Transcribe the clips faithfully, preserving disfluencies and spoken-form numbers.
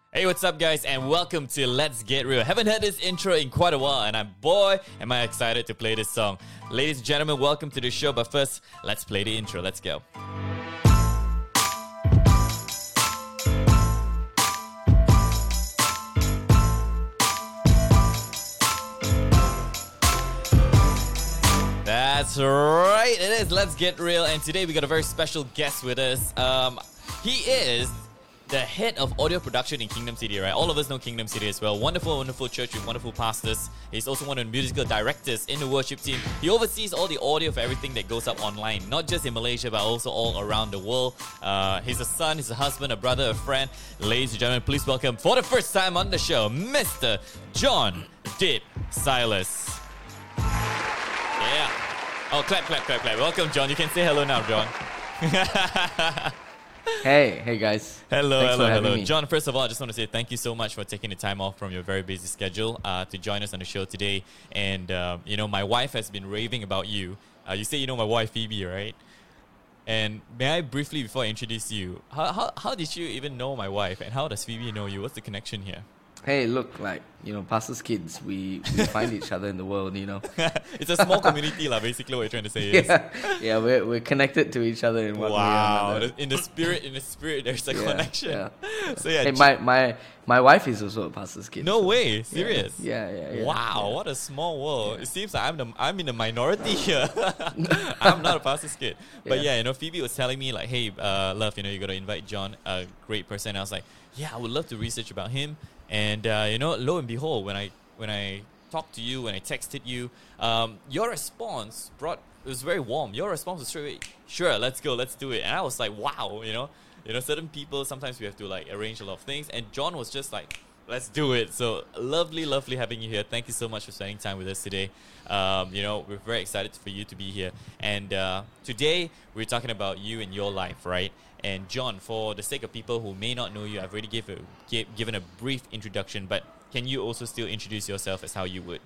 Hey, what's up, guys, and welcome to Let's Get Real. Haven't heard this intro in quite a while, and I'm boy, am I excited to play this song. Ladies and gentlemen, welcome to the show, but first, let's play the intro. Let's go. That's right, it is Let's Get Real, and today we got a very special guest with us. Um, he is the head of audio production in Kingdom City, right? All of us know Kingdom City as well. Wonderful, wonderful church with wonderful pastors. He's also one of the musical directors in the worship team. He oversees all the audio for everything that goes up online, not just in Malaysia, but also all around the world. Uh, he's a son, he's a husband, a brother, a friend. Ladies and gentlemen, please welcome, for the first time on the show, Mister John Dip Silas. Yeah. Oh, clap, clap, clap, clap. Welcome, John. You can say hello now, John. Hey, hey guys. Hello, Thanks hello, for having hello. me. John, first of all, I just want to say thank you so much for taking the time off from your very busy schedule uh, to join us on the show today. And, uh, you know, my wife has been raving about you. Uh, you say you know my wife, Phoebe, right? And may I briefly, before I introduce you, how, how, how did you even know my wife? And how does Phoebe know you? What's the connection here? Hey, look, like, you know, pastors' kids, we, we find each other in the world, you know. It's a small community, lah. Basically what you're trying to say is. Yeah, yeah we're, we're connected to each other in one Wow. way or another. In the spirit, in the spirit, there's a Yeah, connection. yeah. So yeah. Hey, my, my, my wife is also a pastor's kid. No so- way, serious. Yeah, yeah, yeah. Wow, yeah. what a small world. Yeah. It seems like I'm the I'm in the minority here. I'm not a pastor's kid. But yeah. Yeah. you know, Phoebe was telling me like, hey, uh, love, you know, you gotta invite John, a great person. I was like, yeah, I would love to research about him. And uh, you know, lo and behold, when I when I talked to you, when I texted you, um, your response brought it was very warm. Your response was straight away, sure, let's go, let's do it. And I was like, wow, you know, you know, certain people sometimes we have to like arrange a lot of things, and John was just like, let's do it. So lovely, lovely having you here. Thank you so much for spending time with us today. Um, you know, we're very excited for you to be here. And uh, today we're talking about you and your life, right? And John, for the sake of people who may not know you, I've already give a, give, given a brief introduction, but can you also still introduce yourself as how you would?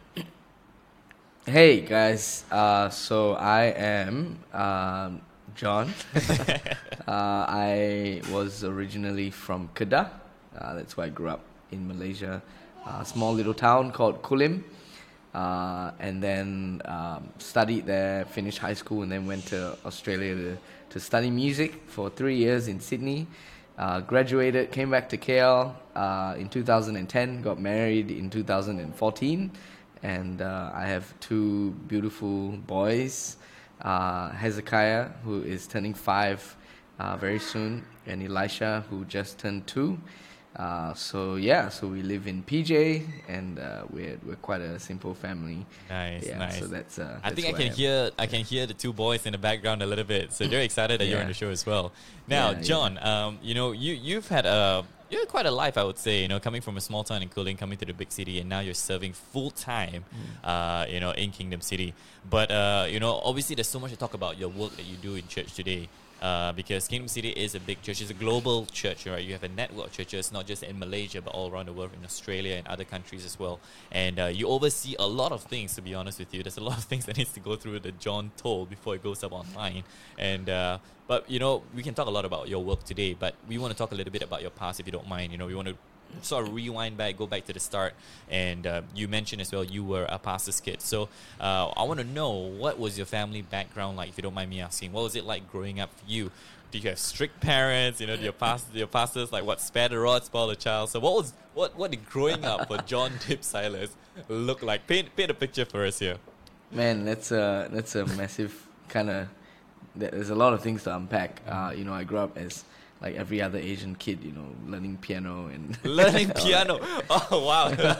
Hey, guys. Uh, so I am um, John. uh, I was originally from Kedah. Uh, that's where I grew up in Malaysia. A small little town called Kulim. Uh, and then um, studied there, finished high school, and then went to Australia to, to study music for three years in Sydney. Uh, graduated, came back to K L uh, in two thousand ten, got married in two thousand fourteen, and uh, I have two beautiful boys, uh, Hezekiah, who is turning five uh, very soon, and Elisha, who just turned two. Uh, so yeah, so we live in P J, and uh, we're we're quite a simple family. Nice, yeah, nice. So that's. Uh, I that's think I where can am. hear I can hear the two boys in the background a little bit, so they're excited that you're on Yeah. the show as well. Now, Yeah, John, um, you know, you you've had a you had quite a life, I would say. You know, coming from a small town in Kuling, coming to the big city, and now you're serving full time, Mm. uh, you know, in Kingdom City. But uh, you know, obviously, there's so much to talk about your work that you do in church today. Uh, because Kingdom City is a big church. It's a global church, right? You have a network of churches, not just in Malaysia, but all around the world, in Australia and other countries as well. And uh, you oversee a lot of things, to be honest with you. There's a lot of things that needs to go through the John toll before it goes up online. And uh, but, you know, we can talk a lot about your work today, but we want to talk a little bit about your past, if you don't mind. You know, we want to sort of rewind back, go back to the start. And uh, you mentioned as well you were a pastor's kid. So uh, I want to know, what was your family background like, if you don't mind me asking? What was it like growing up for you? Did you have strict parents? You know, did your, past, your pastors like what, spare the rod, spoil the child? So what was what what did growing up for John Dip Silas look like? Paint paint a picture for us here. Man, that's a that's a massive kind of. There's a lot of things to unpack. Uh, you know, I grew up as like every other Asian kid. You know, learning piano and Learning piano. Oh wow.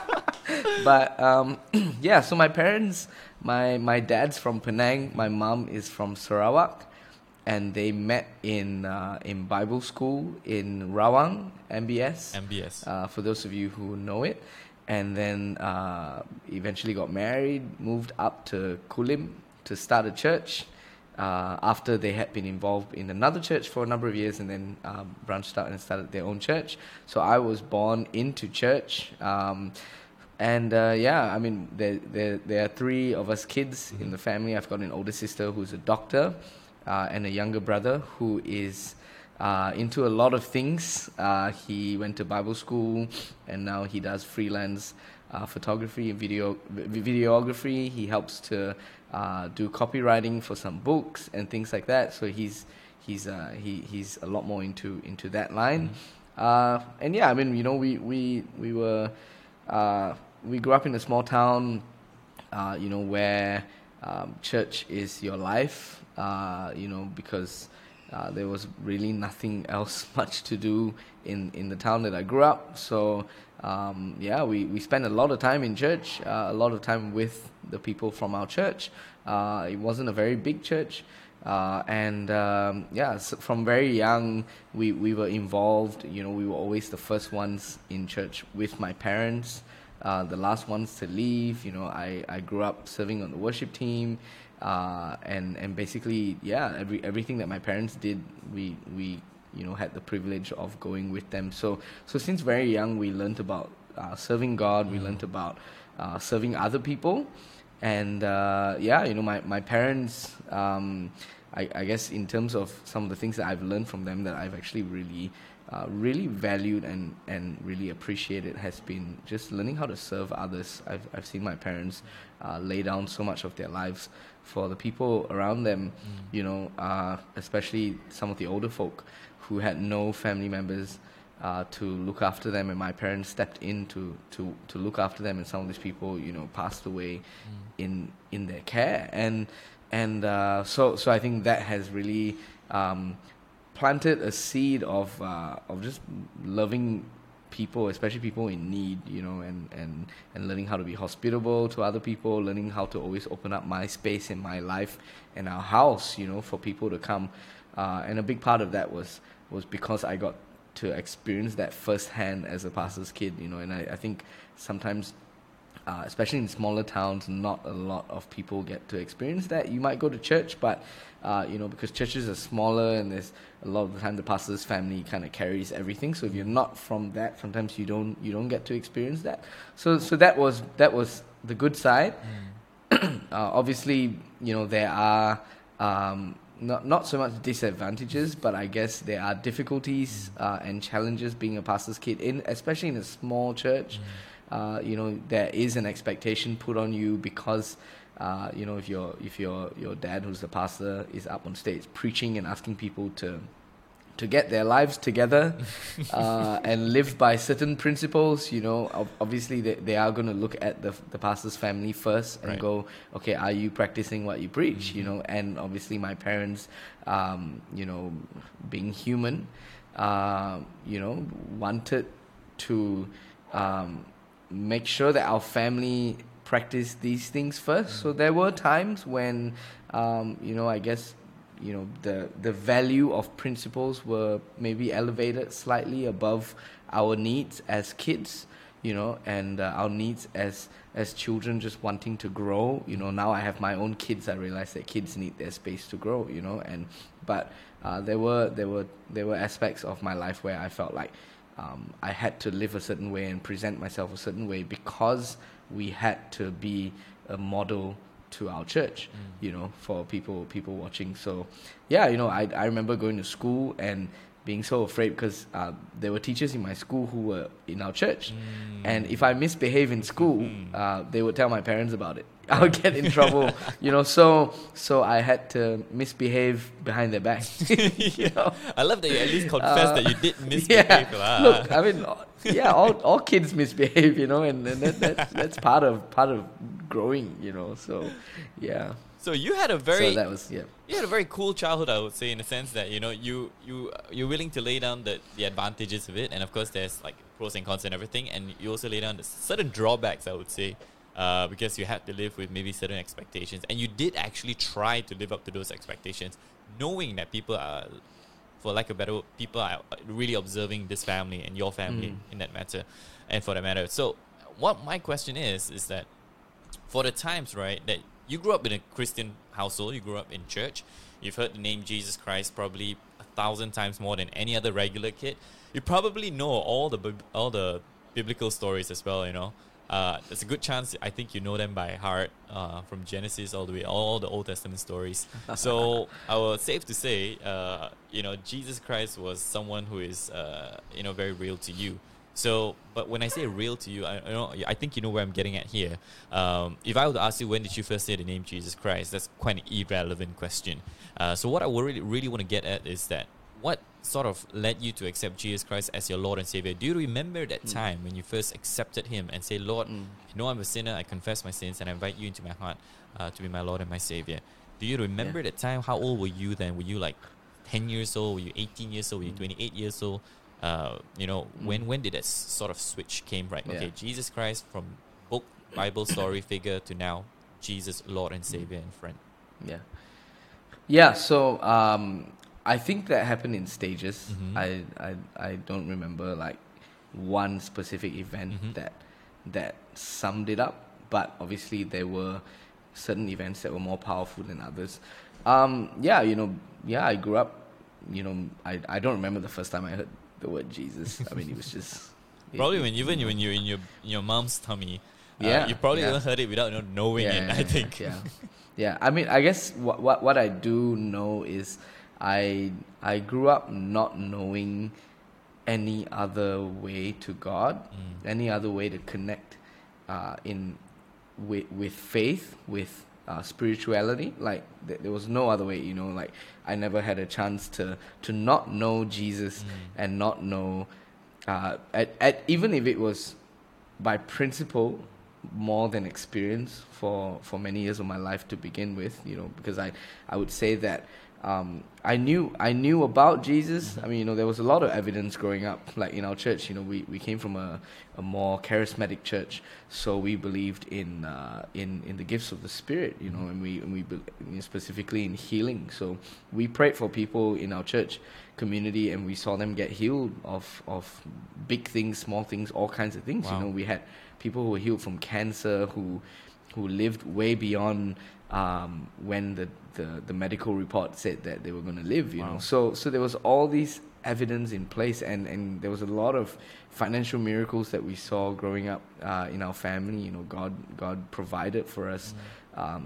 But um, yeah, so my parents, my my dad's from Penang, my mom is from Sarawak, and they met in uh, in Bible school in Rawang, M B S. M B S. Uh, for those of you who know it, and then uh, eventually got married, moved up to Kulim to start a church. Uh, after they had been involved in another church for a number of years, and then um, branched out and started their own church. So I was born into church. Um, And uh, yeah, I mean, there, there there are three of us kids in the family. I've got an older sister who's a doctor, uh, and a younger brother who is uh, into a lot of things. Uh, he went to Bible school, and now he does freelance uh, photography and video v- videography. He helps to uh, do copywriting for some books and things like that. So he's he's uh, he he's a lot more into into that line. Mm-hmm. Uh, and yeah, I mean, you know, we we we were uh, we grew up in a small town, uh, you know, where um, church is your life. Uh, you know, because uh, there was really nothing else much to do in, in the town that I grew up. So um, yeah, we, we spent a lot of time in church, uh, a lot of time with the people from our church. Uh, it wasn't a very big church. Uh, and um, yeah, so from very young, we, we were involved. You know, we were always the first ones in church with my parents, uh, the last ones to leave. You know, I, I grew up serving on the worship team. Uh, and and basically, yeah, every everything that my parents did, we we you know had the privilege of going with them. So so since very young, we learned about uh, serving God. Mm. We learned about uh, serving other people, and uh, yeah, you know, my my parents. Um, I, I guess in terms of some of the things that I've learned from them that I've actually really uh, really valued and, and really appreciated has been just learning how to serve others. I've I've seen my parents uh, lay down so much of their lives for the people around them, mm. you know, uh, especially some of the older folk who had no family members uh, to look after them, and my parents stepped in to, to, to look after them, and some of these people, you know, passed away mm. in in their care, and and uh, so so I think that has really um, planted a seed of uh, of just loving people, especially people in need, you know, and, and, and learning how to be hospitable to other people, learning how to always open up my space in my life and our house, you know, for people to come. Uh, and a big part of that was was because I got to experience that firsthand as a pastor's kid, you know, and I, I think sometimes, uh, especially in smaller towns, not a lot of people get to experience that. You might go to church, but, uh, you know, because churches are smaller and there's a lot of the time the pastor's family kind of carries everything. So if you're not from that, sometimes you don't you don't get to experience that. So so that was that was the good side. Mm. uh, obviously, you know, there are um, not not so much disadvantages, but I guess there are difficulties uh, and challenges being a pastor's kid, in especially in a small church. Mm. Uh, you know, there is an expectation put on you because, uh, you know, if your if your your dad, who's the pastor, is up on stage preaching and asking people to to get their lives together uh, and live by certain principles, you know, obviously they, they are going to look at the the pastor's family first and right. go, okay, are you practicing what you preach, mm-hmm. you know? And obviously my parents, um, you know, being human, uh, you know, wanted to um, make sure that our family practice these things first. Mm-hmm. So there were times when, um, you know, I guess, you know, the the value of principles were maybe elevated slightly above our needs as kids, you know, and uh, our needs as as children just wanting to grow. You know, now I have my own kids, I realize that kids need their space to grow, you know, and but uh, there were there were there were aspects of my life where I felt like um, I had to live a certain way and present myself a certain way because we had to be a model to our church, mm. you know, for people people watching. So, yeah, you know, I I remember going to school and being so afraid because uh, there were teachers in my school who were in our church, mm. and if I misbehave in school, mm. uh, they would tell my parents about it. I would get in trouble, you know. So so I had to misbehave behind their back. You know? I love that you at least confessed uh, that you did misbehave. Yeah. Ah. Look, I mean, yeah, all all kids misbehave, you know, and, and that, that's that's part of part of growing, you know. So, yeah. So you had a very so that was yeah. You had a very cool childhood, I would say, in the sense that you know you you you're willing to lay down the, the advantages of it, and of course there's like pros and cons and everything, and you also lay down the certain drawbacks, I would say, uh, because you had to live with maybe certain expectations, and you did actually try to live up to those expectations, knowing that people are, for lack of a better word, people are really observing this family and your family mm. in that matter, and for that matter. So what my question is is that for the times, right, that you grew up in a Christian household, you grew up in church, you've heard the name Jesus Christ probably a thousand times more than any other regular kid. You probably know all the all the biblical stories as well, you know. uh, there's a good chance I think you know them by heart, uh, from Genesis all the way, all the Old Testament stories. So I will safe to say, uh, you know, Jesus Christ was someone who is, uh, you know, very real to you. So, but when I say real to you, I, I know I think you know where I'm getting at here. Um, if I were to ask you when did you first hear the name Jesus Christ, that's quite an irrelevant question. Uh, so what I really really want to get at is that what sort of led you to accept Jesus Christ as your Lord and Savior? Do you remember that mm. time when you first accepted Him and say, Lord, mm. you know I'm a sinner, I confess my sins, and I invite you into my heart uh, to be my Lord and my Savior? Do you remember yeah. that time? How old were you then? Were you like ten years old? Were you eighteen years old? Were you twenty-eight years old? Uh, you know, mm. when when did that s- sort of switch came, right? Yeah. Okay, Jesus Christ from book, Bible story figure to now Jesus, Lord and Savior and friend. Yeah. Yeah, so um, I think that happened in stages. Mm-hmm. I, I I don't remember like one specific event mm-hmm. that that summed it up, but obviously there were certain events that were more powerful than others. Um, yeah, you know, yeah, I grew up, you know, I, I don't remember the first time I heard the word Jesus. I mean, it was just probably it, when even when you're in your in your mom's tummy, uh, yeah, you probably yeah. even heard it without knowing yeah, it. Yeah, I think. Yeah, yeah. I mean, I guess what what what I do know is I I grew up not knowing any other way to God, mm. any other way to connect uh, in with with faith, with uh, spirituality. Like th- there was no other way, you know. Like I never had a chance to to not know Jesus mm. and not know, uh, at at even if it was by principle more than experience for for many years of my life to begin with, you know, because I I would say that. Um, I knew I knew about Jesus. I mean, you know, there was a lot of evidence growing up. Like in our church, you know, we, we came from a, a more charismatic church, so we believed in uh, in in the gifts of the Spirit, you know, and we and we be, specifically in healing. So we prayed for people in our church community, and we saw them get healed of of big things, small things, all kinds of things. Wow. You know, we had people who were healed from cancer, who who lived way beyond um, when the, the, the medical report said that they were going to live, you wow. know. So so there was all these evidence in place, and, and there was a lot of financial miracles that we saw growing up uh, in our family. You know, God God provided for us mm. um,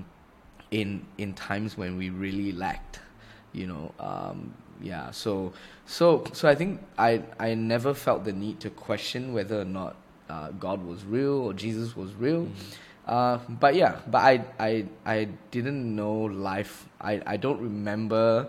in in times when we really lacked. You know, um, yeah. So so so I think I I never felt the need to question whether or not uh, God was real or Jesus was real. Mm. Uh, but yeah, but I, I, I didn't know life. I, I don't remember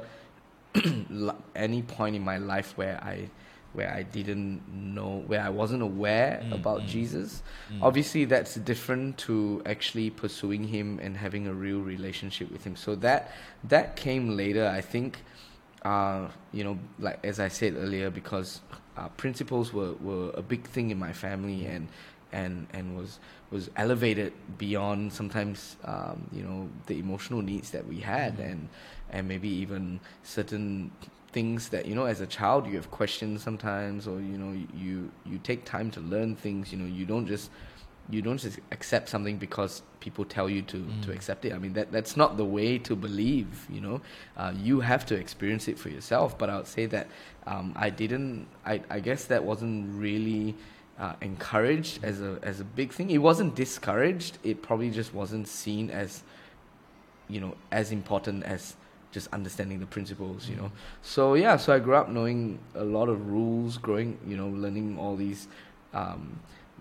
any point in my life where I, where I didn't know, where I wasn't aware mm, about mm, Jesus. Mm. Obviously, that's different to actually pursuing Him and having a real relationship with Him. So that, that came later, I think. Uh, you know, like as I said earlier, because uh, principles were, were a big thing in my family, and and and was was elevated beyond sometimes um, you know, the emotional needs that we had, mm-hmm. and and maybe even certain things that, you know, as a child you have questions sometimes, or you know, you you take time to learn things. You know, you don't just you don't just accept something because people tell you to, mm. to accept it. I mean, that that's not the way to believe, you know. Uh, you have to experience it for yourself. But I would say that um, I didn't, I, I guess that wasn't really uh, encouraged as a as a big thing. It wasn't discouraged. It probably just wasn't seen as, you know, as important as just understanding the principles, you know. So, yeah, so I grew up knowing a lot of rules, growing, you know, learning all these um,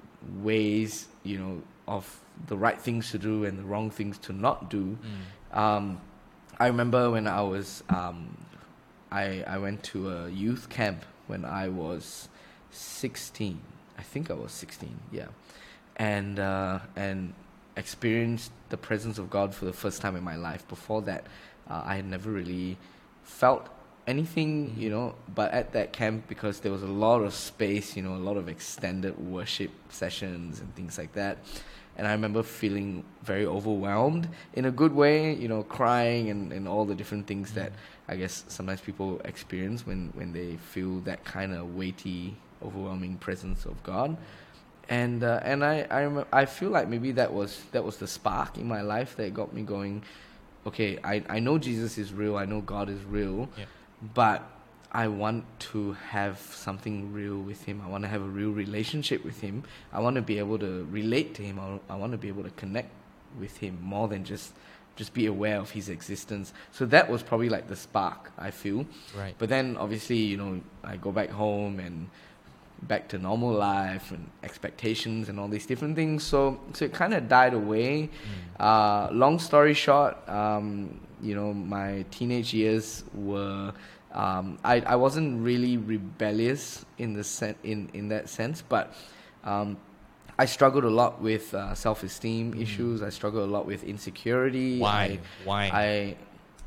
ways, you know, of the right things to do and the wrong things to not do. Mm. Um, I remember when I was, um, I I went to a youth camp when I was sixteen. I think I was sixteen, yeah, and uh, and experienced the presence of God for the first time in my life. Before that, uh, I had never really felt anything, mm. you know, but at that camp, because there was a lot of space, you know, a lot of extended worship sessions and things like that. And I remember feeling very overwhelmed in a good way, you know, crying and, and all the different things mm. that I guess sometimes people experience when, when they feel that kind of weighty, overwhelming presence of God. And uh, and I I, remember, I feel like maybe that was that was the spark in my life that got me going, okay, I, I know Jesus is real, I know God is real, yeah. but I want to have something real with him. I want to have a real relationship with him. I want to be able to relate to him. I, I want to be able to connect with him more than just just be aware of his existence. So that was probably like the spark, I feel. Right. But then obviously, you know, I go back home and back to normal life and expectations and all these different things. So so it kind of died away. Mm. Uh, long story short, um, you know, my teenage years were... Um, I, I wasn't really rebellious in the sen- in, in that sense, but um, I struggled a lot with uh, self-esteem mm. issues. I struggled a lot with insecurity. Why? I, Why? I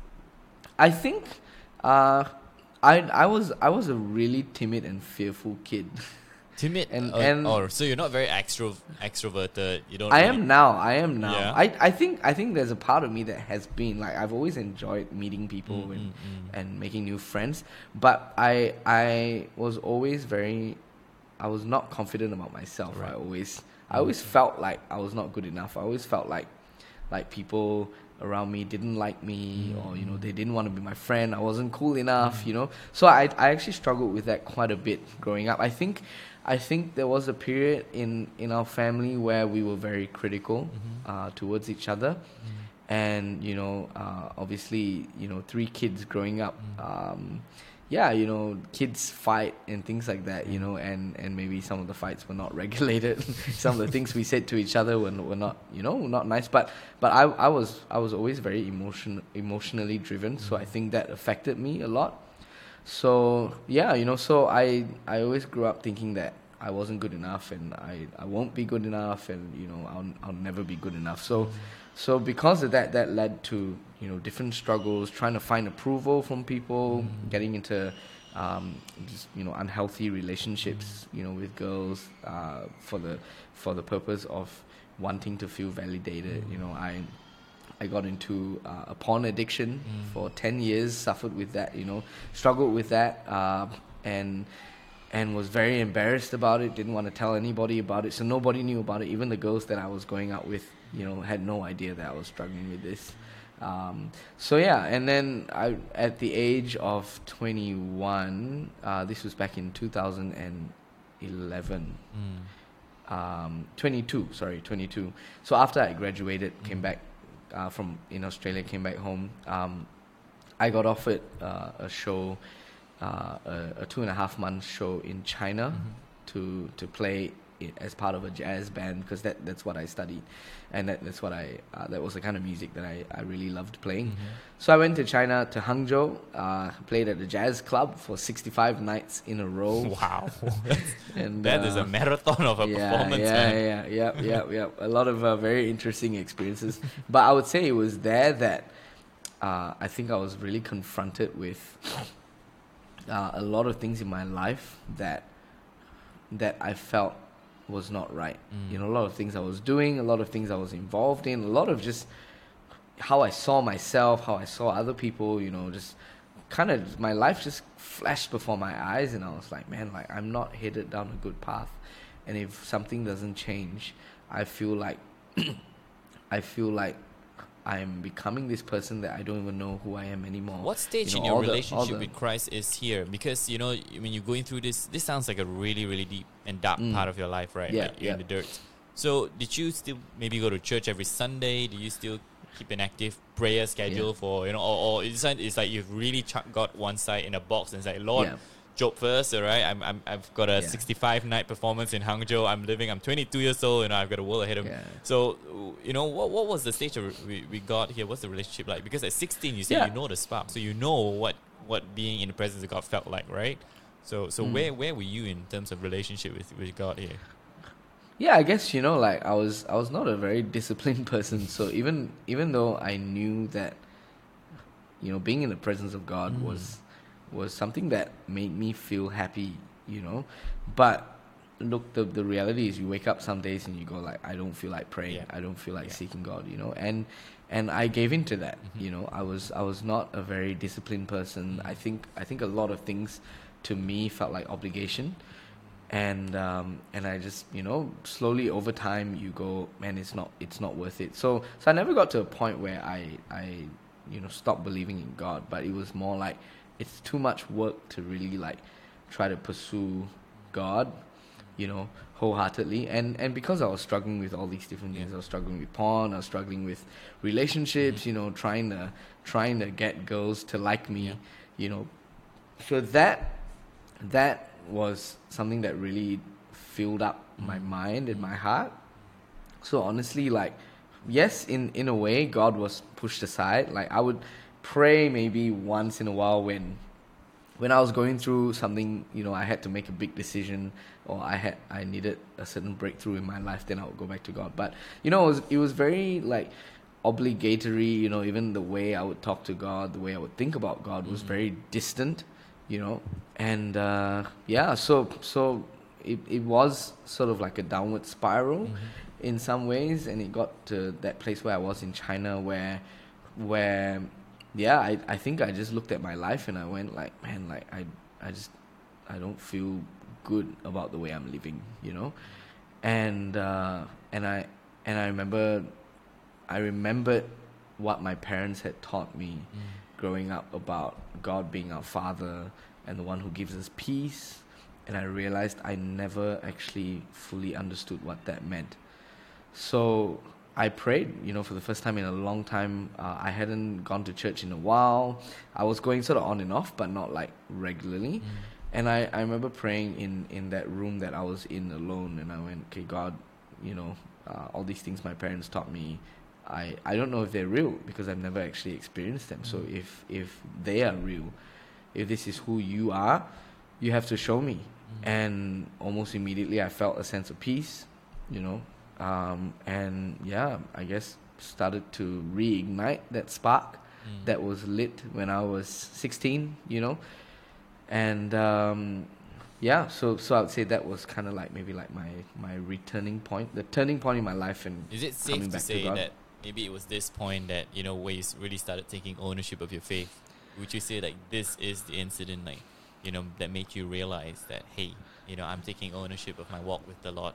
I think uh, I I was I was a really timid and fearful kid. Timid and, uh, and oh, so you're not very extro extroverted. You don't. I really am now. I am now. Yeah? I, I think I think there's a part of me that has been like I've always enjoyed meeting people Mm, and mm, mm. and making new friends, but I I was always very I was not confident about myself. Right. I always I always felt like I was not good enough. I always felt like like people around me didn't like me, or you know they didn't want to be my friend. I wasn't cool enough, you know. So I I actually struggled with that quite a bit growing up. I think I think there was a period in, in our family where we were very critical mm-hmm. uh, towards each other, mm-hmm. and you know uh, obviously you know three kids growing up. Mm-hmm. Um, yeah, you know, kids fight and things like that, you know, and, and maybe some of the fights were not regulated. Some of the things we said to each other were, were not, you know, not nice. But but I, I was I was always very emotion emotionally driven, so I think that affected me a lot. So yeah, you know, so I I always grew up thinking that I wasn't good enough, and I, I won't be good enough, and you know I'll I'll never be good enough. So so because of that, that led to you know different struggles, trying to find approval from people, mm. getting into um, just you know unhealthy relationships, you know with girls uh, for the for the purpose of wanting to feel validated. Mm. You know I. I got into uh, a porn addiction mm. for ten years, suffered with that, you know, struggled with that, uh, and and was very embarrassed about it, didn't want to tell anybody about it, so nobody knew about it. Even the girls that I was going out with, you know, had no idea that I was struggling with this. Um, so yeah, and then I, at the age of twenty-one, uh, this was back in two thousand eleven, mm. um, twenty-two, sorry, twenty-two. So after I graduated, mm. came back, Uh, from in Australia, came back home. Um, I got offered uh, a show, uh, a, a two and a half month show in China mm-hmm. to to play it as part of a jazz band, because that, that's what I studied, and that, that's what I uh, that was the kind of music that I, I really loved playing. Mm-hmm. So I went to China, to Hangzhou, uh, played at a jazz club for sixty-five nights in a row. Wow, and that uh, is a marathon of a yeah, performance. Yeah, man. yeah, yeah, yeah, yeah. A lot of uh, very interesting experiences. But I would say it was there that uh, I think I was really confronted with uh, a lot of things in my life that that I felt was not right. Mm. You know, a lot of things I was doing, a lot of things I was involved in, a lot of just how I saw myself, how I saw other people, you know, just kind of my life just flashed before my eyes, and I was like, man, like I'm not headed down a good path. And if something doesn't change, I feel like I feel like I'm becoming this person that I don't even know who I am anymore. What stage you know, in your the, relationship the with Christ is here? Because, you know, when you're going through this, this sounds like a really, really deep and dark mm. part of your life, right? Yeah, like you're yeah. in the dirt. So did you still maybe go to church every Sunday? Do you still keep an active prayer schedule yeah. for, you know, or, or it's, like, it's like you've really chucked God one side in a box and it's like, Lord, yeah. Job first, all right? I'm, I'm, I've got a yeah. sixty-five night performance in Hangzhou. I'm living, I'm twenty-two years old, and I've got a world ahead of me. Yeah. So, you know, what what was the stage of we, we got here? What's the relationship like? Because at sixteen, you say yeah. you know the spark. So you know what, what being in the presence of God felt like, right? So so mm. where where were you in terms of relationship with, with God here? Yeah, I guess, you know, like I was I was not a very disciplined person. So even even though I knew that, you know, being in the presence of God mm. was was something that made me feel happy, you know. But look, the the reality is you wake up some days and you go like, I don't feel like praying. Yeah. I don't feel like yeah. seeking God, you know. And and I gave into that, mm-hmm. you know. I was I was not a very disciplined person. Mm-hmm. I think I think a lot of things to me felt like obligation. And um, and I just, you know, slowly over time you go, man, it's not it's not worth it. So so I never got to a point where I I you know stopped believing in God, but it was more like it's too much work to really like try to pursue God, you know, wholeheartedly. And and because I was struggling with all these different things, Yeah. I was struggling with porn, I was struggling with relationships, Mhm. you know, trying to trying to get girls to like me, Yeah. you know. So that that was something that really filled up my Mhm. mind and my heart. So honestly, like, yes, in in a way, God was pushed aside. Like, I would pray maybe once in a while when when I was going through something, you know, I had to make a big decision, or I had I needed a certain breakthrough in my life, then I would go back to God. But you know, it was it was very like obligatory. You know, even the way I would talk to God, the way I would think about God was Mhm. very distant. You know, and uh, yeah, so so it it was sort of like a downward spiral Mhm. in some ways, and it got to that place where I was in China, where where yeah, I I think I just looked at my life and I went like, man, like I I just I don't feel good about the way I'm living, you know, and uh, and I and I remember I remembered what my parents had taught me Mm. growing up about God being our Father and the one who gives us peace, and I realized I never actually fully understood what that meant. So I prayed, you know, for the first time in a long time. Uh, I hadn't gone to church in a while. I was going sort of on and off, but not like regularly. Mm. And I, I remember praying in, in that room that I was in alone, and I went, okay, God, you know, uh, all these things my parents taught me, I, I don't know if they're real because I've never actually experienced them. So Mm. if if they are real, if this is who you are, you have to show me. Mm. And almost immediately I felt a sense of peace, you know, um, and yeah, I guess started to reignite that spark Mm. that was lit when I was sixteen, you know, and um, yeah, so so I would say that was kind of like maybe like my my returning point, the turning point in my life, and Is it coming safe to back to say God. that maybe it was this point that, you know, where you s- really started taking ownership of your faith? Would you say like this is the incident, like, you know, that made you realize that, hey, you know, I'm taking ownership of my walk with the Lord?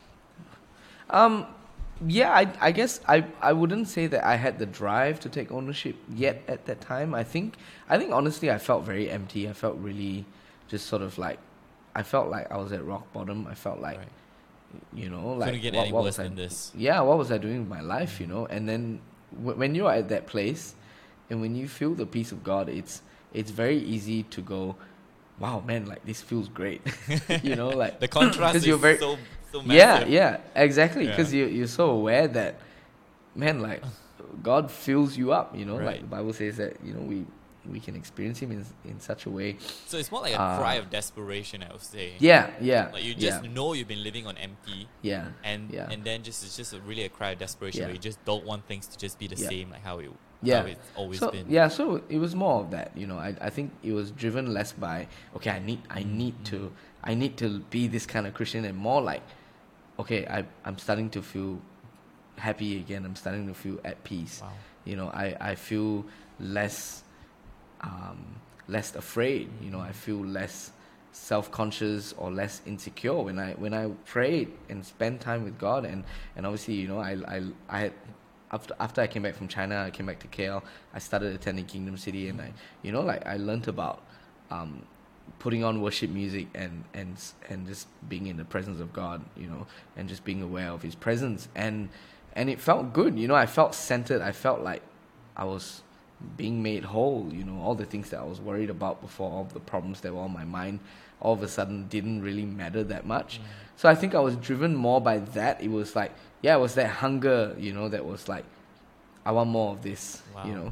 Um, yeah, I, I guess I, I wouldn't say that I had the drive to take ownership yet at that time. I think I think honestly I felt very empty. I felt really just sort of like I felt like I was at rock bottom. I felt like Right. you know Couldn't like get what, any what worse was I than this. yeah what was I doing with my life, you know? And then w- when you're at that place and when you feel the peace of God, it's it's very easy to go, wow, man, like this feels great. You know, like The contrast 'cause is you're very so so yeah, massive. yeah, exactly. Because Yeah. you you're so aware that, man, like God fills you up. You know, like Right. the Bible says that you know we we can experience Him in in such a way. So it's more like a Uh, cry of desperation, I would say. Yeah, yeah, Like you just yeah, know you've been living on empty, yeah, and yeah, and then just it's just a, really a cry of desperation Yeah. where you just don't want things to just be the Yeah. same like how it yeah. how it's always So been. yeah, so it was more of that. You know, I I think it was driven less by okay, I need I Mm, need mm. to I need to be this kind of Christian, and more like okay, I I'm starting to feel happy again. I'm starting to feel at peace. Wow. You know, I, I feel less um, less afraid. You know, I feel less self-conscious or less insecure when I when I prayed and spent time with God. And, and obviously, you know, I I I had after after I came back from China, I came back to K L. I started attending Kingdom City, and I you know like I learned about um, putting on worship music and and and just being in the presence of God. You know, and just being aware of His presence. And and it felt good. You know, I felt centered. I felt like I was being made whole. You know, all the things that I was worried about before, all the problems that were on my mind, all of a sudden didn't really matter that much. Mm. So I think I was driven more by that. It was like, yeah, it was that hunger, you know, that was like, I want more of this, Wow. you know.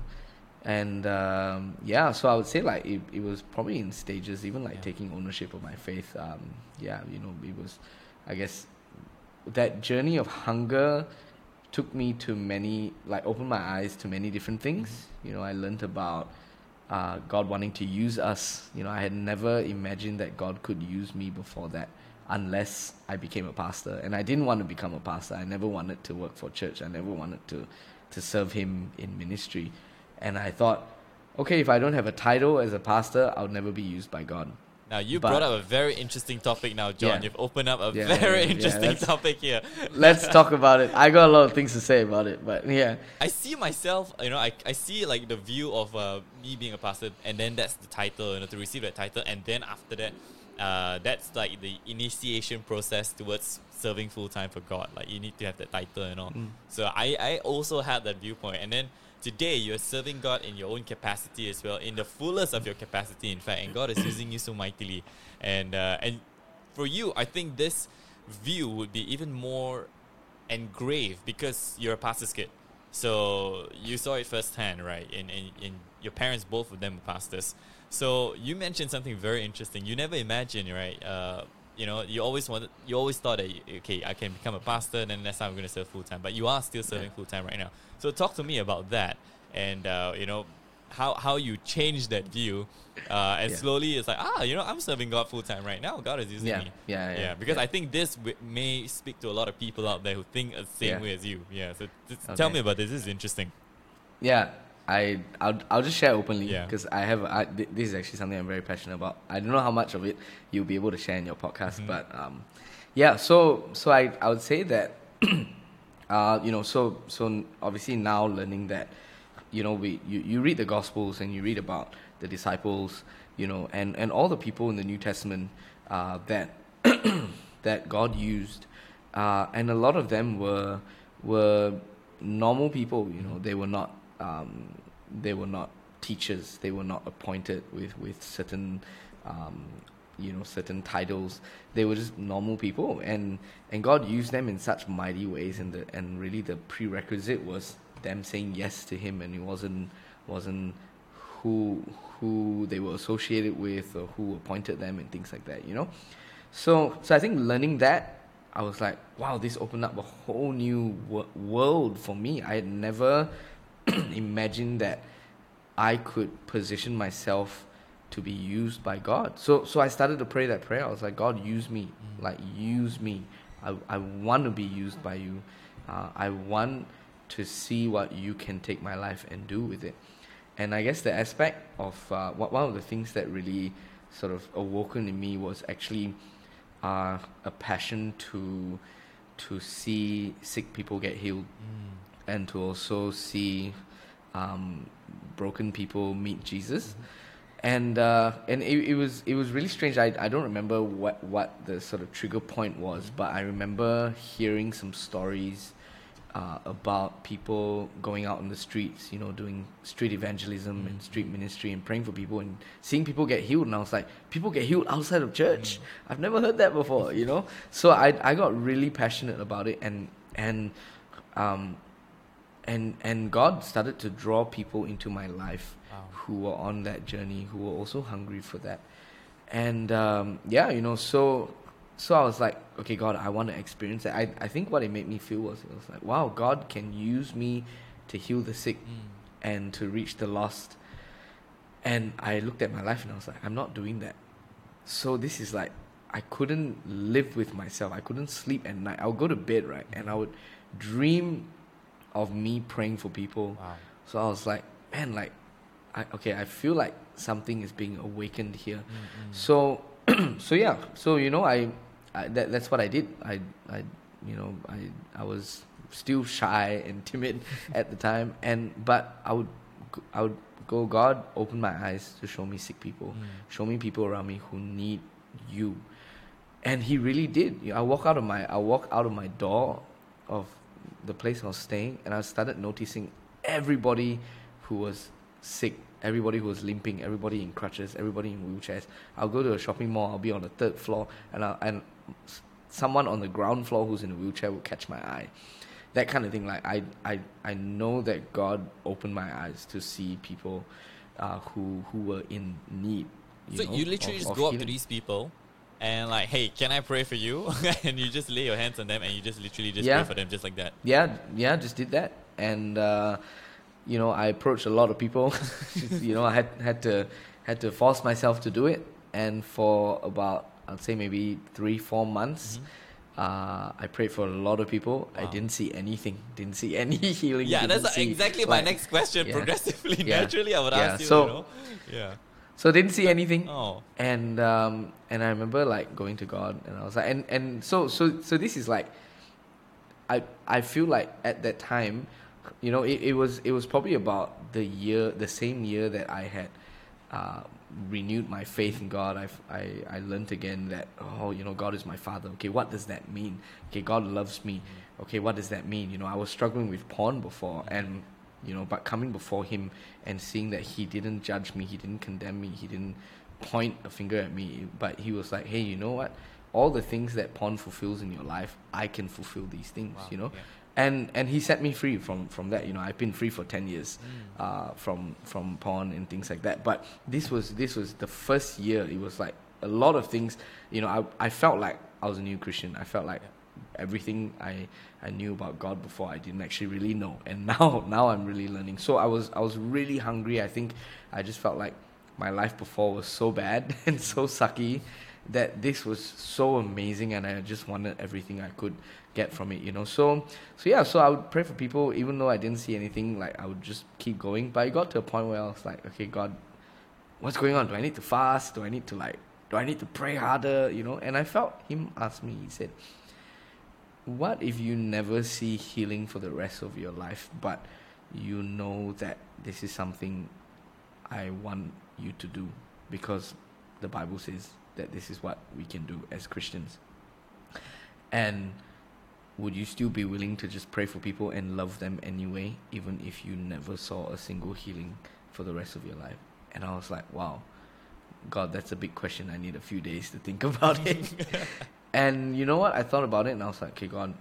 And um, yeah, so I would say like it, it was probably in stages, even like Yeah. taking ownership of my faith. Um, yeah, you know, it was, I guess, that journey of hunger took me to many, like opened my eyes to many different things. You know, I learned about uh, God wanting to use us. You know, I had never imagined that God could use me before that unless I became a pastor. And I didn't want to become a pastor. I never wanted to work for church. I never wanted to, to serve Him in ministry. And I thought, okay, if I don't have a title as a pastor, I'll never be used by God. Now, you But- brought up a very interesting topic now, John. Yeah. You've opened up a Yeah, very yeah, yeah, interesting let's- topic here. Let's talk about it. I got a lot of things to say about it, but yeah. I see myself, you know, I, I see like the view of uh, me being a pastor, and then that's the title, you know, to receive that title, and then after that, uh, that's like the initiation process towards serving full time for God. Like you need to have that title and all. Mm. So I, I also had that viewpoint, and then today you're serving God in your own capacity as well, in the fullest of your capacity, in fact, and God is using you so mightily, and uh, and for you, I think this view would be even more engraved because you're a pastor's kid. So you saw it firsthand, right? And, and, and your parents, both of them were pastors. So you mentioned something very interesting. You never imagined, right? Uh, you know, you always wanted, you always thought that, okay, I can become a pastor, and then that's how I'm going to serve full time. But you are still serving full time right now. So talk to me about that, and uh, you know, how how you changed that view, uh, and Yeah. slowly it's like, ah, you know, I'm serving God full time right now. God is using Yeah, me. yeah, yeah, yeah. Because yeah. I think this w- may speak to a lot of people out there who think the same Yeah. way as you. Yeah. So t- Okay. tell me about this. This is interesting. Yeah, I I'll, I'll just share openly Yeah. because I have I, th- this is actually something I'm very passionate about. I don't know how much of it you'll be able to share in your podcast, Mhm. but um, yeah. So so I I would say that uh you know so so obviously now learning that you know we you, you read the Gospels and you read about the disciples, you know, and and all the people in the New Testament uh, that that God used, uh, and a lot of them were were normal people. You know, they were not um, they were not teachers. They were not appointed with with certain um, you know certain titles. They were just normal people, and and God used them in such mighty ways. And the and really the prerequisite was them saying yes to Him, and it wasn't wasn't who who they were associated with or who appointed them and things like that. You know, so so I think learning that, I was like, wow, this opened up a whole new wo- world for me. I had never imagined that I could position myself to be used by God. So so I started to pray that prayer. I was like, God, use me. Mm. Like, use me. I, I want to be used by you. Uh, I want to see what you can take my life and do with it. And I guess the aspect of uh, one of the things that really sort of awoken in me was actually uh, a passion to to see sick people get healed, Mm. and to also see um, broken people meet Jesus. Mm-hmm. And uh, and it, it was it was really strange. I I don't remember what, what the sort of trigger point was, but I remember hearing some stories uh, about people going out on the streets, you know, doing street evangelism and street ministry and praying for people and seeing people get healed. And I was like, people get healed outside of church? I've never heard that before, you know. So I I got really passionate about it, and and um and and God started to draw people into my life. Wow. Who were on that journey, who were also hungry for that. And um, yeah, you know, so so I was like, okay, God, I want to experience that. I, I think what it made me feel was, it was like, wow, God can use me to heal the sick Mm. and to reach the lost. And I looked at my life and I was like, I'm not doing that. So this is like, I couldn't live with myself. I couldn't sleep at night. I would go to bed, right? And I would dream of me praying for people. Wow. So I was like, man, like, I, okay, I feel like something is being awakened here. Mm-mm. So, so yeah, so you know, I, I that, that's what I did. I, I, you know, I, I was still shy and timid at the time, and but I would, g- I would go, God, open my eyes to show me sick people, Mm. show me people around me who need you, and He really did. You know, I walk out of my, I walk out of my door of the place I was staying, and I started noticing everybody who was sick, everybody who was limping, everybody in crutches, everybody in wheelchairs. I'll go to a shopping mall, I'll be on the third floor, and I'll, and s- someone on the ground floor who's in a wheelchair will catch my eye. That kind of thing. Like I, I, I know that God opened my eyes to see people uh, who who were in need. You So know, you literally of- just of go up to healing. these people and like, hey, can I pray for you? And you just lay your hands on them and you just literally just Yeah. pray for them just like that. Yeah, yeah, just did that, and uh, you know, I approached a lot of people. You know, I had had to had to force myself to do it, and for about I'd say maybe three, four months, uh, I prayed for a lot of people. I Wow. didn't see anything, didn't see any healing. Yeah, didn't that's see, exactly my like- next question. yeah. Progressively, Yeah. naturally, I would Yeah, ask you, so- you know? Yeah. So didn't see anything. Oh. And um, and I remember like going to God, and I was like, and, and so so so this is like, I I feel like at that time, you know, it, it was it was probably about the year, the same year that I had uh, renewed my faith in God. I've, I I learned again that, oh, you know, God is my Father. Okay, what does that mean? Okay, God loves me. Okay, what does that mean? You know, I was struggling with porn before, and you know, but coming before Him and seeing that He didn't judge me, He didn't condemn me, He didn't point a finger at me, but He was like, hey, you know what? All the things that porn fulfills in your life, I can fulfill these things. Wow, you know. yeah. And and he set me free from, from that. You know, I've been free for ten years, Mm. uh, from from porn and things like that. But this was this was the first year. It was like a lot of things. You know, I I felt like I was a new Christian. I felt like Yeah. everything I I knew about God before, I didn't actually really know. And now now I'm really learning. So I was I was really hungry. I think I just felt like my life before was so bad and so sucky that this was so amazing, and I just wanted everything I could get from it, you know. So, so yeah, so I would pray for people, even though I didn't see anything. Like, I would just keep going. But it got to a point where I was like, okay, God, what's going on? Do I need to fast? Do I need to like, do I need to pray harder? You know. And I felt Him ask me. He said, "What if you never see healing for the rest of your life, but you know that this is something I want you to do, because the Bible says that this is what we can do as Christians. And would you still be willing to just pray for people and love them anyway, even if you never saw a single healing for the rest of your life?" And I was like, wow, God, that's a big question. I need a few days to think about it. And you know what? I thought about it, and I was like, okay, God,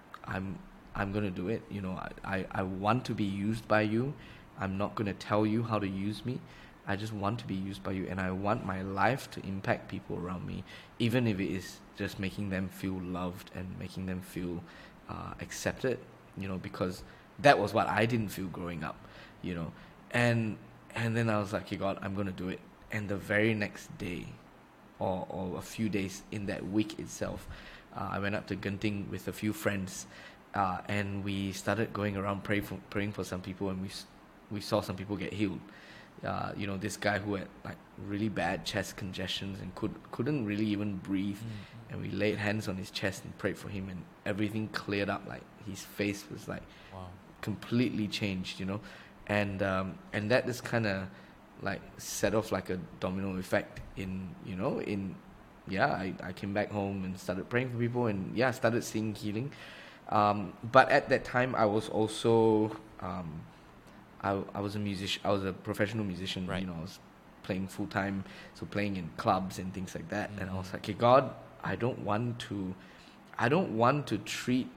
I'm I'm going to do it. You know, I, I, I want to be used by you. I'm not going to tell you how to use me. I just want to be used by you, and I want my life to impact people around me, even if it is just making them feel loved and making them feel uh, accepted, you know, because that was what I didn't feel growing up, you know. And and then I was like, okay, God, I'm going to do it. And the very next day, or, or a few days in that week itself, uh, I went up to Genting with a few friends, uh, and we started going around praying for, praying for some people, and we we saw some people get healed. Uh, you know, this guy who had like really bad chest congestions and could couldn't really even breathe, Mm-hmm. and we laid hands on his chest and prayed for him, and everything cleared up. Like, his face was like Wow. completely changed, you know, and um, and that just kind of like set off like a domino effect in, you know, in yeah, I, I came back home and started praying for people, and yeah, started seeing healing. Um, but at that time, I was also um, I, I was a musician. I was a professional musician. Right. You know, I was playing full time, so playing in clubs and things like that. Mm-hmm. And I was like, okay, God, I don't want to, I don't want to treat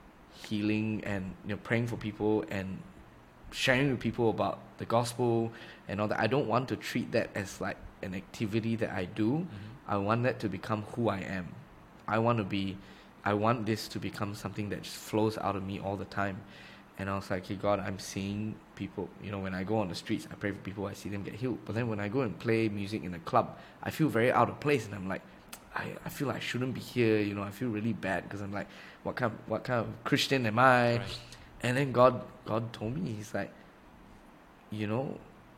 healing and, you know, praying for people and sharing with people about the gospel and all that. I don't want to treat that as like an activity that I do. Mm-hmm. I want that to become who I am. I want to be, I want this to become something that just flows out of me all the time. And I was like, hey, God, I'm seeing people, you know, when I go on the streets, I pray for people, I see them get healed. But then when I go and play music in a club, I feel very out of place. And I'm like, I, I feel like I shouldn't be here. You know, I feel really bad because I'm like, what kind, what kind of Christian am I? Right. And then God, God told me, He's like, you know,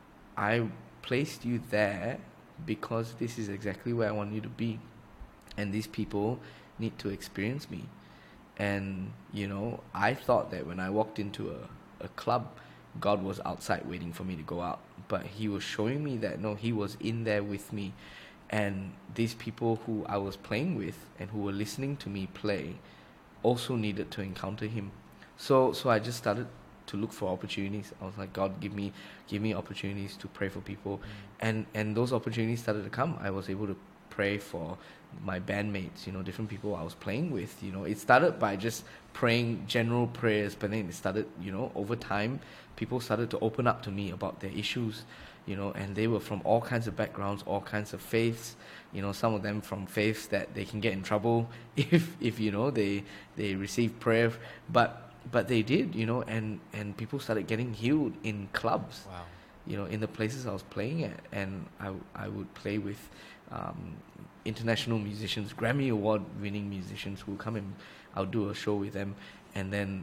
I placed you there because this is exactly where I want you to be. And these people need to experience me. And, you know, I thought that when I walked into a, a club, God was outside waiting for me to go out. But He was showing me that, no, He was in there with me. And these people who I was playing with and who were listening to me play also needed to encounter Him. So so I just started to look for opportunities. I was like, God, give me give me opportunities to pray for people. Mm. And, and those opportunities started to come. I was able to pray for my bandmates, you know, different people I was playing with. You know, it started by just praying general prayers, but then it started, you know, over time, people started to open up to me about their issues, you know, and they were from all kinds of backgrounds, all kinds of faiths, you know, some of them from faiths that they can get in trouble if, if you know, they they receive prayer, but but they did, you know, and, and people started getting healed in clubs. Wow. You know, in the places I was playing at, and I, I would play with um, international musicians, Grammy Award winning musicians who come and I'll do a show with them, and then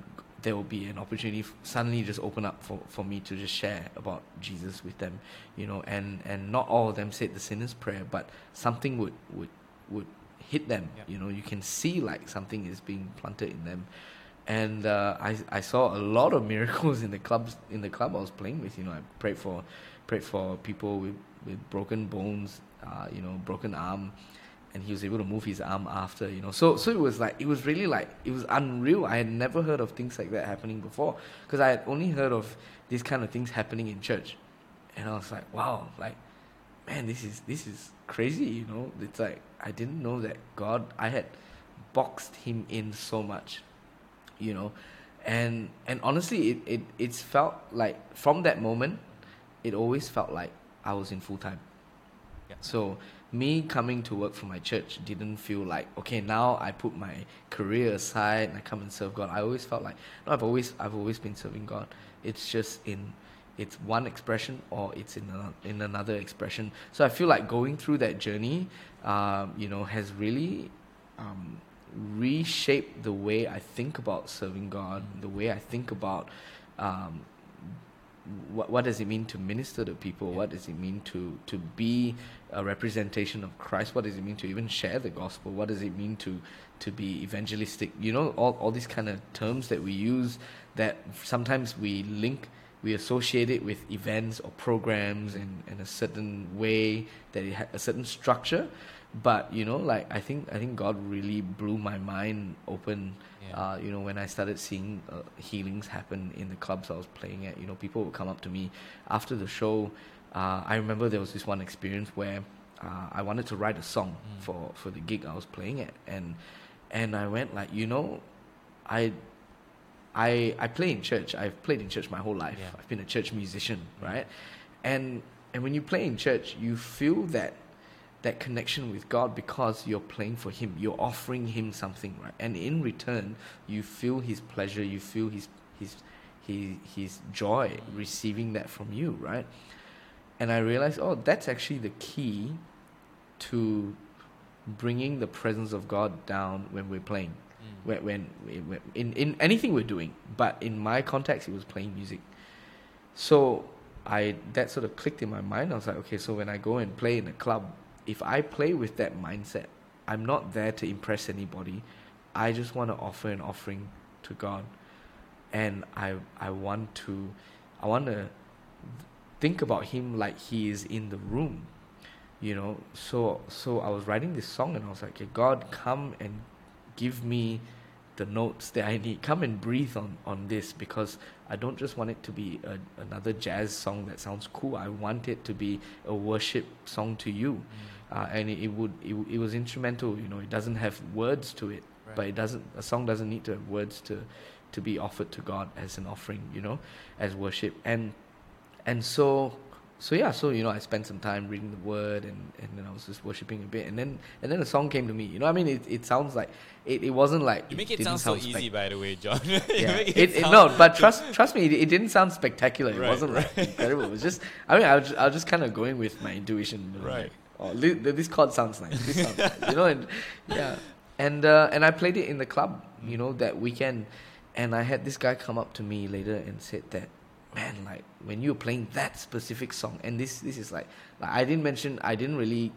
there will be an opportunity f- suddenly just open up for, for me to just share about Jesus with them, you know, and, and not all of them said the sinner's prayer, but something would, would, would hit them, Yeah. you know, you can see like something is being planted in them. And uh, I I saw a lot of miracles in the clubs in the club I was playing with. You know, I prayed for prayed for people with, with broken bones, uh, you know, broken arm, and he was able to move his arm after. You know, so so it was like it was really like it was unreal. I had never heard of things like that happening before, because I had only heard of these kind of things happening in church, and I was like, wow, like, man, this is this is crazy. You know, it's like I didn't know that God. I had boxed him in so much. You know, and and honestly, it, it it's felt like from that moment, it always felt like I was in full time. Yeah. So me coming to work for my church didn't feel like, okay, now I put my career aside and I come and serve God. I always felt like, no, I've always I've always been serving God. It's just in it's one expression or it's in another, in another expression. So I feel like going through that journey, um, you know, has really. Um, reshape the way I think about serving God, the way I think about um, what what does it mean to minister to people, Yeah. what does it mean to, to be a representation of Christ, what does it mean to even share the gospel, what does it mean to, to be evangelistic, you know, all, all these kind of terms that we use that sometimes we link, we associate it with events or programs in, in a certain way, that it had a certain structure. But you know, like I think I think God really blew my mind open. Yeah. Uh, you know, when I started seeing uh, healings happen in the clubs I was playing at, you know, people would come up to me after the show. Uh, I remember there was this one experience where uh, I wanted to write a song Mm. for, for the gig I was playing at, and and I went like, you know, I I I play in church. I've played in church my whole life. Yeah. I've been a church musician, Mm. right? And and when you play in church, you feel that. that connection with God because you're playing for Him. You're offering Him something, right? And in return, you feel His pleasure. You feel His His His, his joy receiving that from you, right? And I realized, oh, that's actually the key to bringing the presence of God down when we're playing. Mm. When, when, when in, in anything we're doing. But in my context, it was playing music. So I that sort of clicked in my mind. I was like, okay, so when I go and play in a club, if I play with that mindset, I'm not there to impress anybody. I just want to offer an offering to God, and I I want to I want to think about Him like He is in the room, you know. So so I was writing this song, and I was like, okay, God, come and give me the notes that I need. Come and breathe on, on this, because I don't just want it to be a, another jazz song that sounds cool. I want it to be a worship song to you. Mm. Uh, and it, it would it, it was instrumental, you know. It doesn't have words to it, Right. but it doesn't. A song doesn't need to have words to to be offered to God as an offering, you know, as worship. And and so so yeah, so you know, I spent some time reading the word, and, and then I was just worshiping a bit, and then and then a song came to me. You know, I mean, it it sounds like it, it wasn't like You make it didn't sound so spec- easy, by the way, John. You yeah, make it, it, sound- no, but trust trust me, it, it didn't sound spectacular. It Right, wasn't like right. incredible. It was just, I mean, I was just, I was just kind of going with my intuition. You know, Right. like, oh, li- this chord sounds nice. This sounds nice, you know, and yeah, and uh, and I played it in the club, you know, that weekend, and I had this guy come up to me later and said that, man, like when you were playing that specific song, and this this is like, like I didn't mention, I didn't really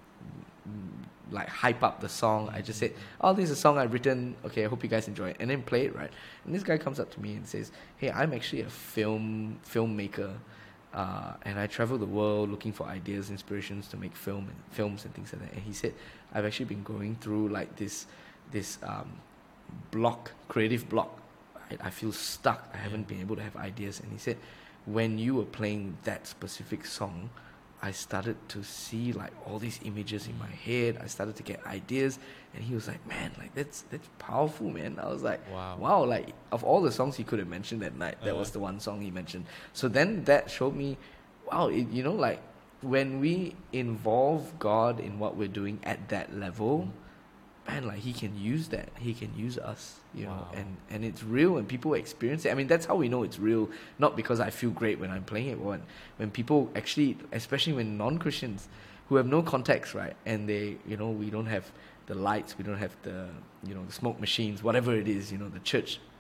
like hype up the song. I just said, oh, this is a song I've written. Okay, I hope you guys enjoy it, and then play it, right? And this guy comes up to me and says, hey, I'm actually a film filmmaker, uh, and I travel the world looking for ideas, inspirations to make film and films and things like that. And he said, I've actually been going through like this this um, block, creative block. I, I feel stuck. I haven't been able to have ideas. And he said, when you were playing that specific song, I started to see like all these images in my head. I started to get ideas, and he was like, "Man, like that's that's powerful, man." I was like, Wow. wow!" Like of all the songs he could have mentioned that night, that Uh-huh. was the one song he mentioned. So then that showed me, wow, it, you know, like when we involve God in what we're doing at that level, man, like He can use that. He can use us, you know, Wow. and and it's real, and people experience it. I mean, that's how we know it's real. Not because I feel great when I'm playing it, but when when people actually, especially when non-Christians who have no context, right, and they, you know, we don't have the lights, we don't have the, you know, the smoke machines, whatever it is, you know, the church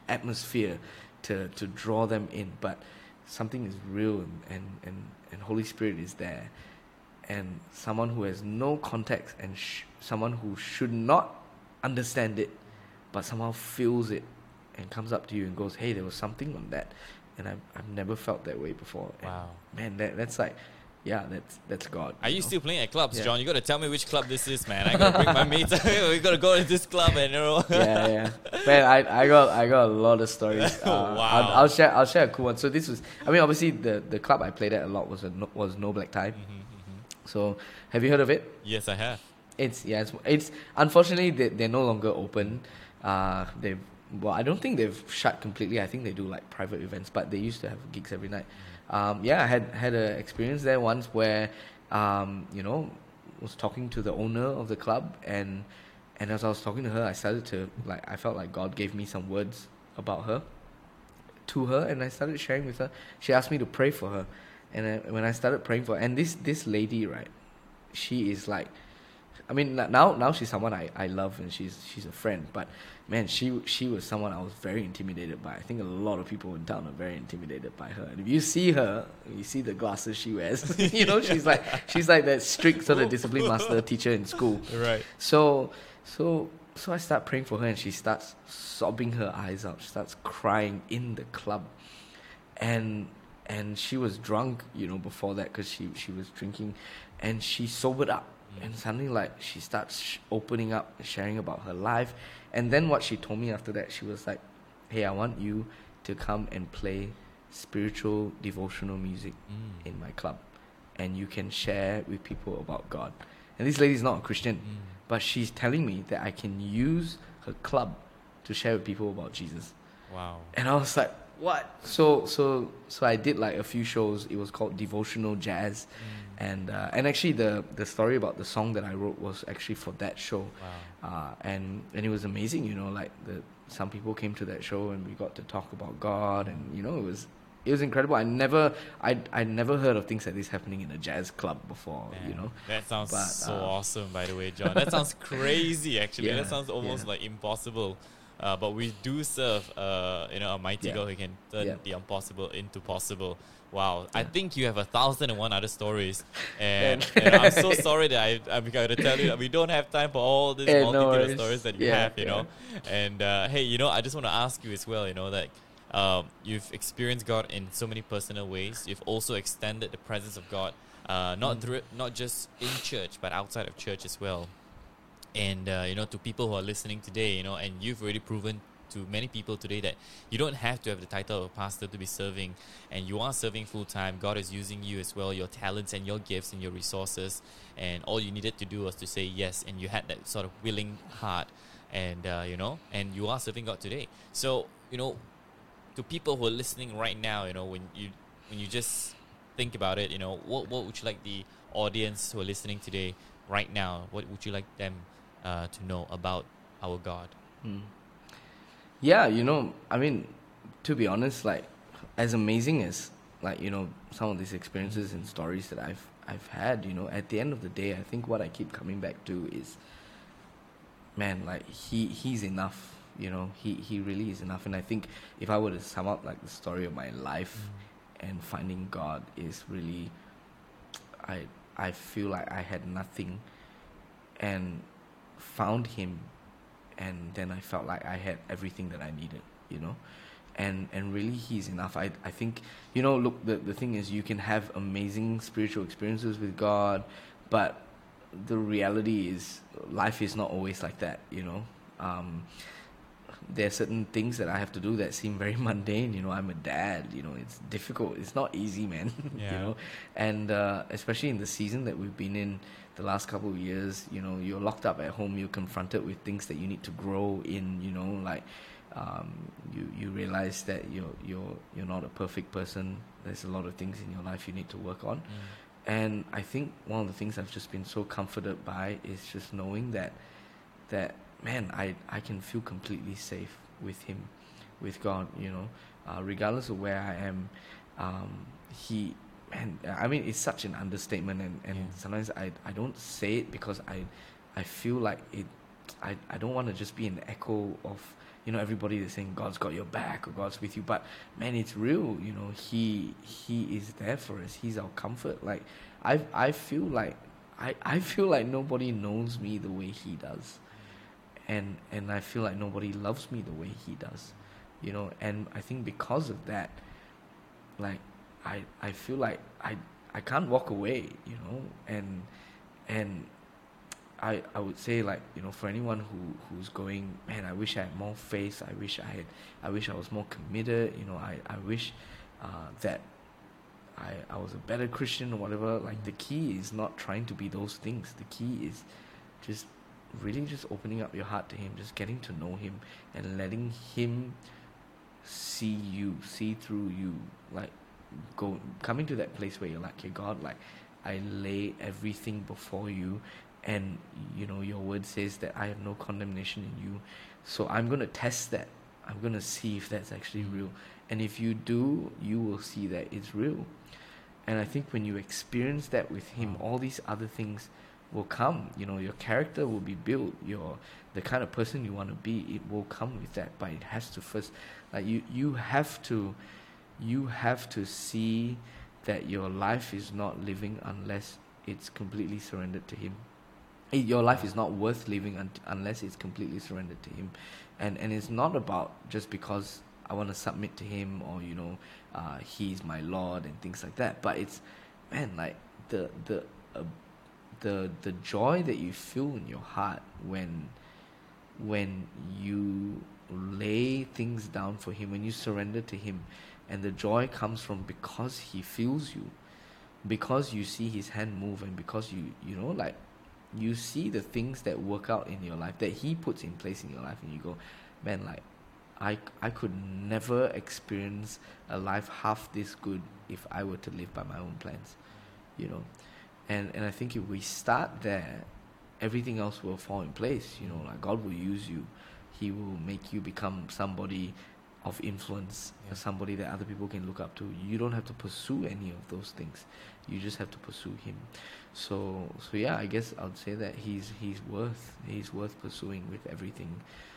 atmosphere to to draw them in, but something is real, and and and, and Holy Spirit is there, and someone who has no context, and sh- someone who should not understand it, but somehow feels it and comes up to you and goes, hey, there was something on that, and I've, I've never felt that way before. Wow. And man, that, that's like, yeah, that's that's God. Are you, know? still playing at clubs, Yeah. John? You got to tell me which club this is, man. I got to bring my mates. We got to go to this club, and you know. yeah, yeah. Man, I, I got I got a lot of stories. Uh, Wow. I'll, I'll share I'll share a cool one. So this was, I mean, obviously the, the club I played at a lot was a no, was No Black Tie. Mhm, mhm. So have you heard of it? Yes, I have. It's yeah. It's, it's unfortunately they they're no longer open. Uh, they've well, I don't think they've shut completely. I think they do like private events, but they used to have gigs every night. Um, yeah, I had had an experience there once where, um, you know, was talking to the owner of the club, and and as I was talking to her, I started to like I felt like God gave me some words about her, to her, and I started sharing with her. She asked me to pray for her, and I, when I started praying for her, and this this lady, right, she is like, I mean, now now she's someone I, I love, and she's she's a friend. But man, she she was someone I was very intimidated by. I think a lot of people in town are very intimidated by her. And if you see her, you see the glasses she wears. you know, she's like she's like that strict sort of discipline master teacher in school. Right. So so so I start praying for her, and she starts sobbing her eyes out. She starts crying in the club, and and she was drunk, you know, before that because she she was drinking, and she sobered up. And suddenly, like, she starts sh- opening up, sharing about her life. And then what she told me after that, she was like, hey, I want you to come and play spiritual, devotional music Mm. in my club. And you can share with people about God. And this lady's not a Christian, Mm. but she's telling me that I can use her club to share with people about Jesus. Wow. And I was like, what? So so so I did like a few shows. It was called Devotional Jazz. Mm. And uh, and actually the, the story about the song that I wrote was actually for that show. Wow. Uh, and and it was amazing, you know, like the some people came to that show and we got to talk about God, and you know, it was it was incredible. I never I I never heard of things like this happening in a jazz club before, Man, you know. that sounds But, so uh, awesome, by the way, John. That sounds crazy, actually. Yeah, that sounds almost yeah. like impossible. Uh, but we do serve, uh, you know, a mighty Yeah. God who can turn Yeah. the impossible into possible. Wow, I think you have a thousand and one other stories, and, Man. and I'm so sorry that I I'm going to tell you that we don't have time for all these Eh, no multitude of worries. stories that you Yeah, have, you yeah. know. And uh, hey, you know, I just want to ask you as well, you know, that um, you've experienced God in so many personal ways. You've also extended the presence of God, uh, not Mm. through not just in church but outside of church as well. And uh, you know, to people who are listening today, you know, and you've already proven to many people today that you don't have to have the title of a pastor to be serving, and you are serving full time. God is using you as well, your talents and your gifts and your resources, and all you needed to do was to say yes, and you had that sort of willing heart, and uh, you know, and you are serving God today. So you know, to people who are listening right now, you know, when you when you just think about it, you know, what what would you like the audience who are listening today right now? What would you like them uh, to know about our God? Mm. Yeah, you know, I mean, to be honest, like, as amazing as, like, you know, some of these experiences and stories that I've I've had, you know, at the end of the day, I think what I keep coming back to is, man, like, he he's enough, you know, he, he really is enough. And I think if I were to sum up, like, the story of my life Mm. and finding God is really, I I feel like I had nothing and found him, and then I felt like I had everything that I needed, you know, and and really he's enough. I I think, you know, look, the the thing is, you can have amazing spiritual experiences with God, but the reality is life is not always like that, you know. Um, there are certain things that I have to do that seem very mundane. You know, I'm a dad. You know, it's difficult. It's not easy, man. Yeah. You know, and uh, especially in the season that we've been in the last couple of years, you know, you're locked up at home. You're confronted with things that you need to grow in. You know, like um, you you realize that you're you're you're not a perfect person. There's a lot of things in your life you need to work on. Mm. And I think one of the things I've just been so comforted by is just knowing that that man, I I can feel completely safe with him, with God, you know, uh, regardless of where I am. Um, he, man, I mean, it's such an understatement, and, and Yeah. sometimes I I don't say it because I I feel like it. I I don't want to just be an echo of you know, everybody is saying God's got your back or God's with you, but man, it's real. You know, He He is there for us. He's our comfort. Like I I feel like I, I feel like nobody knows me the way He does, and and I feel like nobody loves me the way He does, you know. And I think because of that, like I I feel like I I can't walk away, you know, and and. I, I would say, like, you know, for anyone who, who's going, man, I wish I had more faith. I wish I had, I wish I was more committed. You know, I, I wish uh, that I, I was a better Christian or whatever. Like, the key is not trying to be those things. The key is just really just opening up your heart to Him, just getting to know Him and letting Him see you, see through you. Like, go coming to that place where you're like, okay, God, like, I lay everything before you. And, you know, your word says that I have no condemnation in you. So I'm going to test that. I'm going to see if that's actually real. And if you do, you will see that it's real. And I think when you experience that with Him, all these other things will come. You know, your character will be built. Your the kind of person you want to be, it will come with that. But it has to first, like, you, you have to, you have to see that your life is not living unless it's completely surrendered to Him. Your life is not worth living un- unless it's completely surrendered to Him. And and it's not about just because I want to submit to Him or, you know, uh, He's my Lord and things like that. But it's, man, like the the uh, the the joy that you feel in your heart when when you lay things down for Him, when you surrender to Him, and the joy comes from because He feels you, because you see His hand move, and because you you know, like, you see the things that work out in your life, that He puts in place in your life, and you go, man, like, I, I could never experience a life half this good if I were to live by my own plans, you know. And and I think if we start there, everything else will fall in place, you know. Like, God will use you. He will make you become somebody of influence, yeah. somebody that other people can look up to. You don't have to pursue any of those things. You just have to pursue Him. So, so yeah, I guess I would say that he's he's worth he's worth pursuing with everything,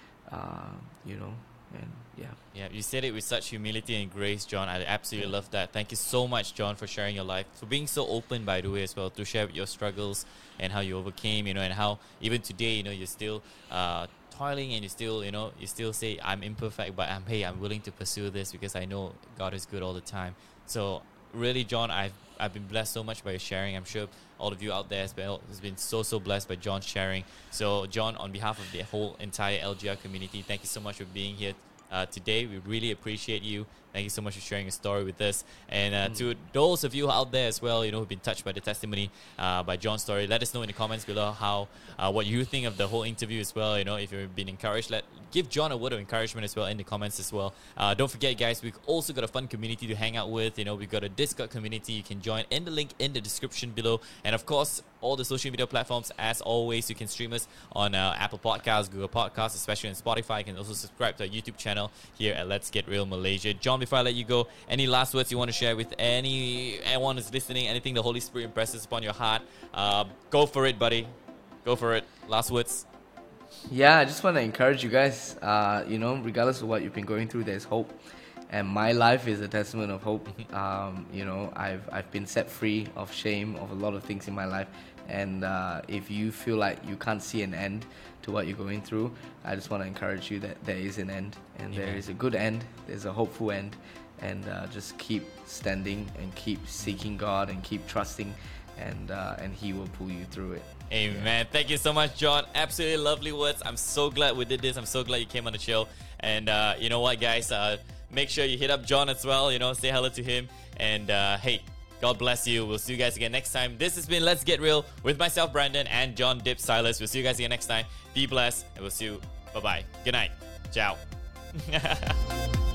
uh, you know, and yeah. Yeah, you said it with such humility and grace, John. I absolutely yeah. love that. Thank you so much, John, for sharing your life, for being so open, by the way, as well, to share your struggles and how you overcame, you know, and how even today, you know, you're still uh, toiling and you still, you know, you still say, I'm imperfect, but I'm hey, I'm willing to pursue this because I know God is good all the time. So really, John, I've I've been blessed so much by your sharing. I'm sure all of you out there has been, has been so, so blessed by John's sharing. So, John, on behalf of the whole entire L G R community, thank you so much for being here uh, today. We really appreciate you. Thank you so much for sharing your story with us. And uh, mm. to those of you out there as well, you know, who've been touched by the testimony uh, by John's story, let us know in the comments below how uh, what you think of the whole interview as well. You know, if you've been encouraged, let give John a word of encouragement as well in the comments as well. Uh, don't forget, guys, we've also got a fun community to hang out with. You know, we've got a Discord community you can join in the link in the description below. And of course, all the social media platforms, as always, you can stream us on uh, Apple Podcasts, Google Podcasts, especially on Spotify. You can also subscribe to our YouTube channel here at Let's Get Real Malaysia. John, before I let you go, any last words you want to share with any anyone who's listening, anything the Holy Spirit impresses upon your heart? Uh, go for it, buddy. Go for it. Last words. Yeah, I just want to encourage you guys, uh, you know, regardless of what you've been going through, there's hope. And my life is a testament of hope. Um, you know, I've I've been set free of shame of a lot of things in my life. And uh, if you feel like you can't see an end to what you're going through, I just want to encourage you that there is an end. And Amen. There is a good end. There's a hopeful end. And uh, just keep standing and keep seeking God and keep trusting. And uh, and He will pull you through it. Amen. Yeah. Thank you so much, John. Absolutely lovely words. I'm so glad we did this. I'm so glad you came on the show. And uh, you know what, guys? Uh, make sure you hit up John as well. You know, say hello to him. And uh, hey, God bless you. We'll see you guys again next time. This has been Let's Get Real with myself, Brandon, and John Dip Silas. We'll see you guys again next time. Be blessed, and we'll see you. Bye-bye. Good night. Ciao.